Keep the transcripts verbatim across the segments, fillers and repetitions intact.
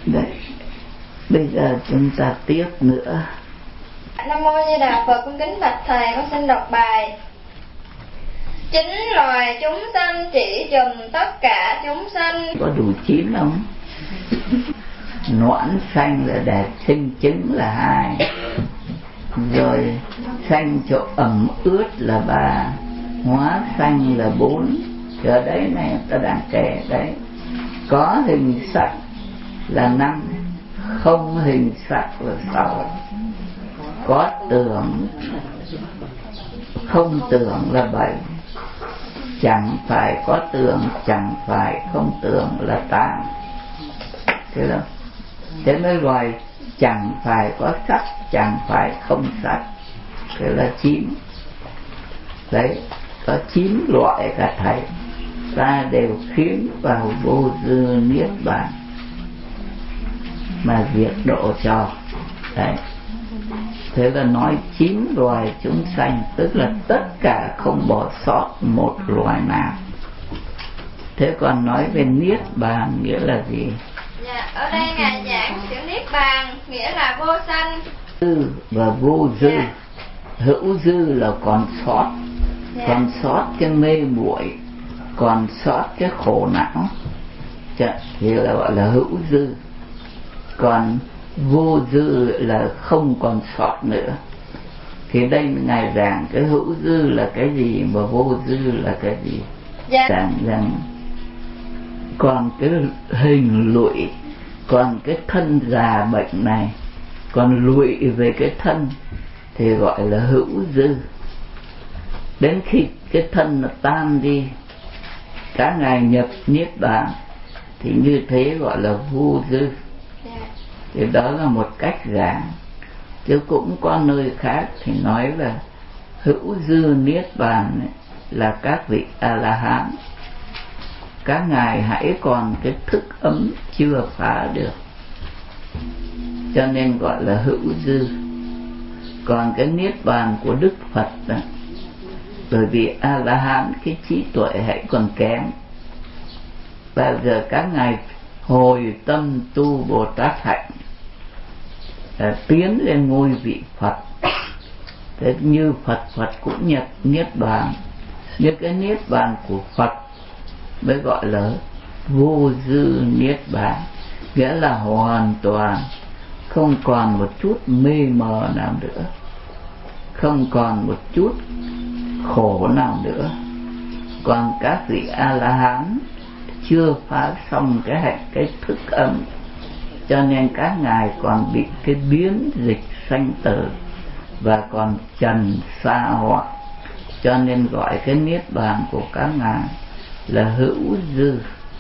Đấy, bây giờ chúng ta tiếp nữa. Nam mô Di Đà Phật. Con kính bạch thầy, con xin đọc bài. Chính loài chúng sanh chỉ trùm tất cả chúng sanh. Có đủ chín không? Noãn xanh là để sinh trứng là hai, rồi xanh chỗ ẩm ướt là ba, hóa xanh là bốn. Ở đấy này ta đang kể đấy. Có hình sắc là năm, không hình sắc là sáu. Có tưởng không tưởng là bảy, chẳng phải có tưởng chẳng phải không tưởng là tám. Thế đó. Thế mới gọi chẳng phải có sắc chẳng phải không sắc, thế là chín. Đấy, có chín loại cả thầy, ta đều khiến vào vô dư niết bàn mà việc độ cho. Đấy, thế là nói chín loài chúng sanh, tức là tất cả không bỏ sót một loài nào. Thế còn nói về niết bàn nghĩa là gì? Dạ, ở đây ngài giảng chữ niết bàn nghĩa là vô sanh. Dư và vô dư. Dạ. Hữu dư là còn sót, dạ. còn sót cái mê muội, còn sót cái khổ não, thì là gọi là hữu dư. Còn vô dư là không còn sót nữa. Thì đây ngài giảng cái hữu dư là cái gì mà vô dư là cái gì. dạ. Giảng rằng còn cái hình lụy, còn cái thân già bệnh này, còn lụy về cái thân thì gọi là hữu dư. Đến khi cái thân nó tan đi, cả ngày nhập niết bàn, thì như thế gọi là vô dư. Thì đó là một cách giảng. Chứ cũng có nơi khác thì nói là hữu dư niết bàn là các vị A-la-hán, các ngài hãy còn cái thức ấm chưa phá được, cho nên gọi là hữu dư. Còn cái niết bàn của Đức Phật đó, bởi vì A-la-hán cái trí tuệ hãy còn kém, bao giờ các ngài hồi tâm tu Bồ Tát hạnh, à, tiến lên ngôi vị Phật. Thế như Phật, Phật cũng nhập niết bàn, nhưng cái niết bàn của Phật mới gọi là vô dư niết bàn, nghĩa là hoàn toàn không còn một chút mê mờ nào nữa, không còn một chút khổ nào nữa. Còn các vị A-la-hán chưa phá xong cái hạnh cái thức âm, cho nên các ngài còn bị cái biến dịch sanh tử và còn trần sa hoặc, cho nên gọi cái niết bàn của các ngài là hữu dư.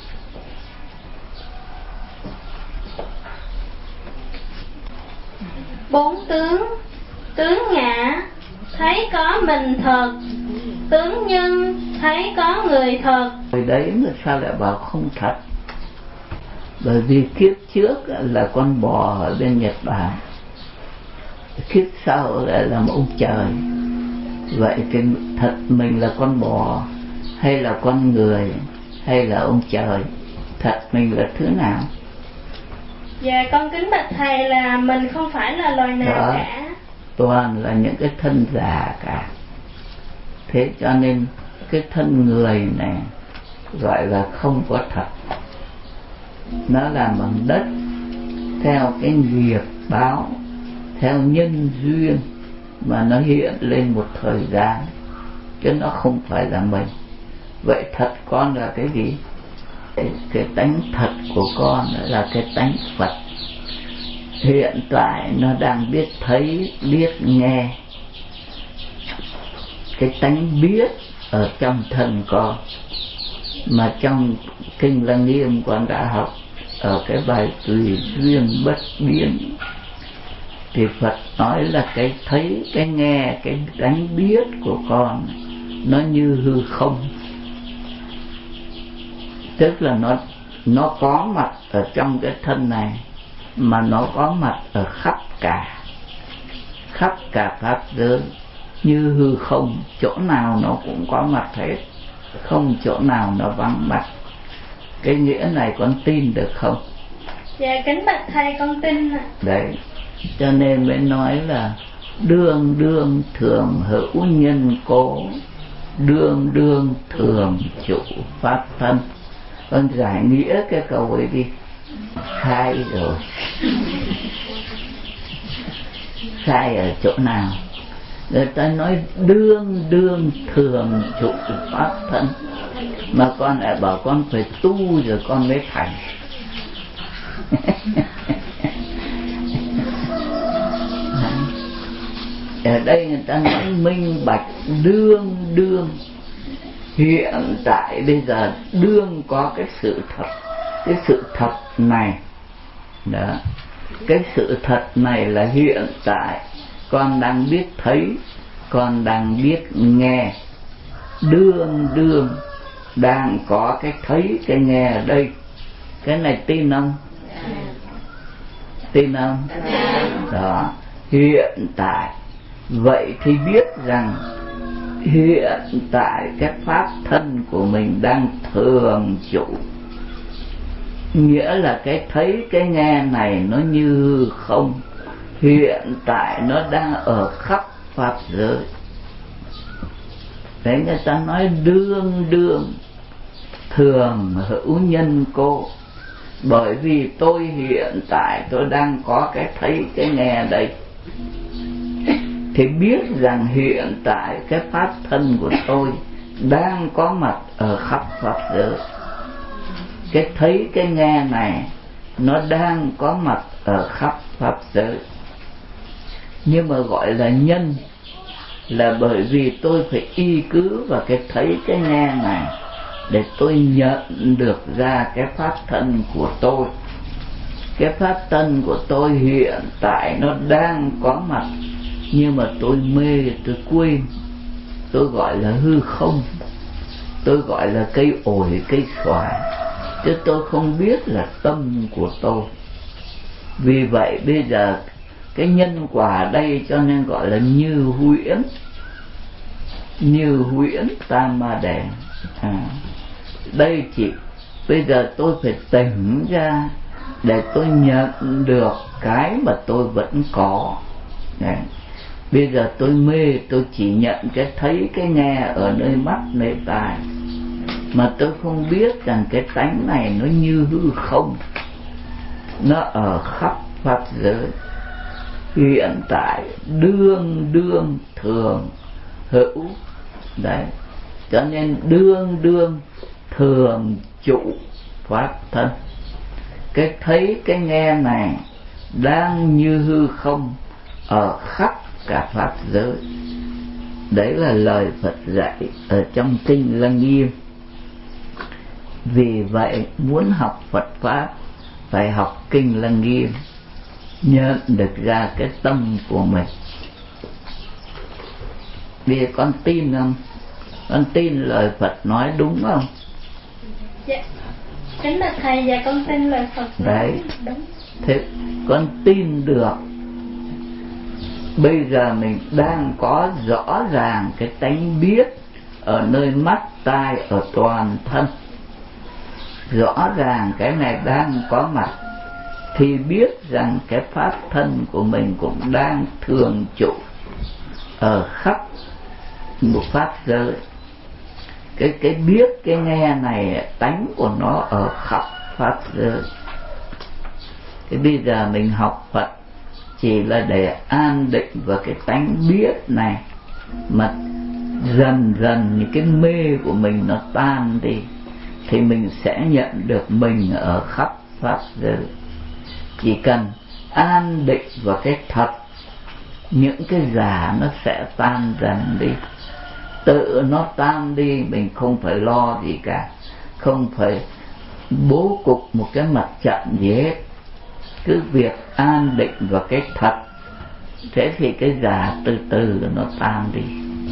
Bốn tướng: tướng ngã thấy có mình thật, tướng nhân thấy có người thật. Rồi đấy mà sao lại bảo không thật? Bởi vì kiếp trước là con bò ở bên Nhật Bản, kiếp sau lại là một ông trời. Vậy thì thật mình là con bò hay là con người hay là ông trời? Thật mình là thứ nào? Dạ con kính bạch thầy là mình không phải là loài nào đó, cả, toàn là những cái thân già cả. Thế cho nên cái thân người này gọi là không có thật. Nó làm bằng đất, theo cái nghiệp báo, theo nhân duyên mà nó hiện lên một thời gian, chứ nó không phải là mình. Vậy thật con là cái gì? Cái, cái tánh thật của con là cái tánh Phật. Hiện tại nó đang biết thấy, biết nghe, cái tánh biết ở trong thân con. Mà trong Kinh Lăng Nghiêm con đã học ở cái bài tùy duyên bất biến, thì Phật nói là cái thấy, cái nghe, cái tánh biết của con nó như hư không. Tức là nó nó có mặt ở trong cái thân này, mà nó có mặt ở khắp cả khắp cả pháp giới, như hư không, chỗ nào nó cũng có mặt hết, không chỗ nào nó vắng mặt. Cái nghĩa này con tin được không? Dạ kính bạch thầy con tin ạ. Đấy, cho nên mới nói là đương đương thường hữu nhân cố, đương đương thường chủ pháp thân. Con giải nghĩa cái câu ấy đi. Sai rồi. Sai ở chỗ nào? Người ta nói đương đương thường chủ pháp thân, mà con lại bảo con phải tu rồi con mới thành. Ở đây người ta nói minh bạch đương đương. Hiện tại bây giờ đương có cái sự thật. Cái sự thật này đó, cái sự thật này là hiện tại con đang biết thấy, con đang biết nghe. Đương đương đang có cái thấy cái nghe ở đây. Cái này tin không? Tin không? Đó, hiện tại. Vậy thì biết rằng hiện tại cái pháp thân của mình đang thường trụ. Nghĩa là cái thấy cái nghe này nó như không. Hiện tại nó đang ở khắp pháp giới. Đấy, người ta nói đương đương thường hữu nhân cố. Bởi vì tôi hiện tại tôi đang có cái thấy cái nghe đây, thì biết rằng hiện tại cái pháp thân của tôi đang có mặt ở khắp pháp giới. Cái thấy cái nghe này nó đang có mặt ở khắp pháp giới. Nhưng mà gọi là nhân là bởi vì tôi phải y cứ vào cái thấy cái nghe này để tôi nhận được ra cái pháp thân của tôi. Cái pháp thân của tôi hiện tại nó đang có mặt, nhưng mà tôi mê, tôi quên. Tôi gọi là hư không. Tôi gọi là cây ổi, cây xoài, chứ tôi không biết là tâm của tôi. Vì vậy bây giờ cái nhân quả đây cho nên gọi là như huyễn. Như huyễn tam ma đèn. À, đây chỉ bây giờ tôi phải tỉnh ra để tôi nhận được cái mà tôi vẫn có. Đấy. Bây giờ tôi mê, tôi chỉ nhận cái thấy cái nghe ở nơi mắt nơi tai, mà tôi không biết rằng cái tánh này nó như hư không, nó ở khắp pháp giới. Hiện tại đương đương thường hữu. Đấy, cho nên đương đương thường trụ pháp thân. Cái thấy cái nghe này đang như hư không ở khắp cả pháp giới. Đấy là lời Phật dạy ở trong kinh Lăng Nghiêm. Vì vậy muốn học Phật pháp phải học kinh Lăng Nghiêm, nhận được ra cái tâm của mình. Vì con tin không? Con tin lời Phật nói đúng không? Dạ. Kính bạch thầy, dạ con tin lời Phật. Đấy. Đúng. Thế con tin được. Bây giờ mình đang có rõ ràng cái tánh biết ở nơi mắt, tai, ở toàn thân. Rõ ràng cái này đang có mặt, thì biết rằng cái pháp thân của mình cũng đang thường trụ ở khắp một pháp giới. Cái, cái biết, cái nghe này tánh của nó ở khắp pháp giới. Thế bây giờ mình học Phật chỉ là để an định vào cái tánh biết này, mà dần dần những cái mê của mình nó tan đi, thì mình sẽ nhận được mình ở khắp pháp giới. Chỉ cần an định vào cái thật, những cái giả nó sẽ tan dần đi. Tự nó tan đi, mình không phải lo gì cả, không phải bố cục một cái mặt trận gì hết. Cứ việc an định vào cái thật, thế thì cái giả từ từ nó tan đi.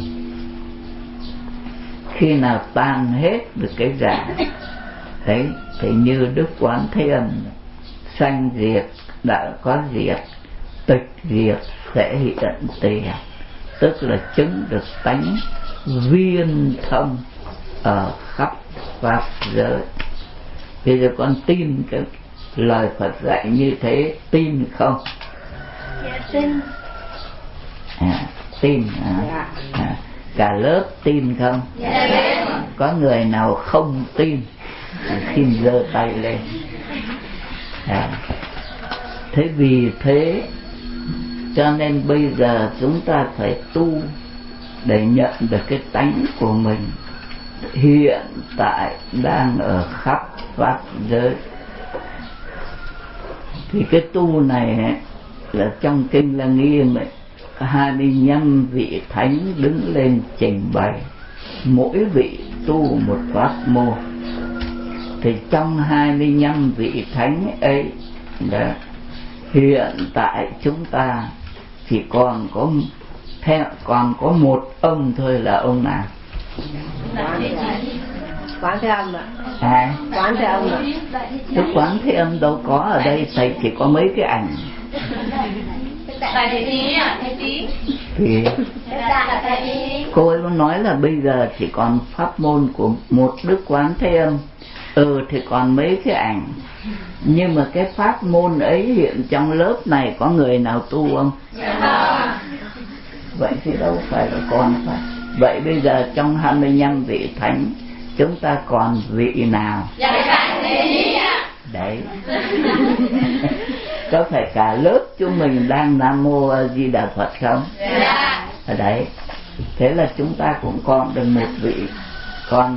Khi nào tan hết được cái giả, đấy, thì như Đức Quán Thế Âm, sanh diệt đã có diệt, tịch diệt sẽ hiện tiền, tức là chứng được tánh viên thông ở khắp pháp giới. Bây giờ con tin cái lời Phật dạy như thế tin không? Dạ tin. À, tin à. Dạ. À, cả lớp tin không? Dạ. Có người nào không tin xin giơ tay lên. À, thế vì thế cho nên bây giờ chúng ta phải tu để nhận được cái tánh của mình hiện tại đang ở khắp pháp giới. Thì cái tu này ấy, là trong kinh Lăng Nghiêm ấy, hai mươi lăm vị thánh đứng lên trình bày, mỗi vị tu một pháp môn. Thì trong hai mươi lăm vị thánh ấy đó, hiện tại chúng ta chỉ còn có theo còn có một ông thôi, là ông nào? Quán Thế Âm ạ. À, Quán Thế Âm ạ. Đức Quán Thế Âm đâu có ở đây, thầy chỉ có mấy cái ảnh. Đại Thế Chí ạ, Thế Chí. Thì cô ấy nói là bây giờ chỉ còn pháp môn của một Đức Quán Thế Âm. Ừ thì còn mấy cái ảnh, nhưng mà cái pháp môn ấy hiện trong lớp này có người nào tu không? Dạ. Vậy thì đâu phải là còn phải. Vậy bây giờ trong hai mươi lăm vị thánh chúng ta còn vị nào? Dạ Đại Thế Chí ạ. Đấy. Có phải cả lớp chúng mình đang Nam Mô A Di Đà Phật không? Dạ. Ở đấy. Thế là chúng ta cũng còn được một vị. Còn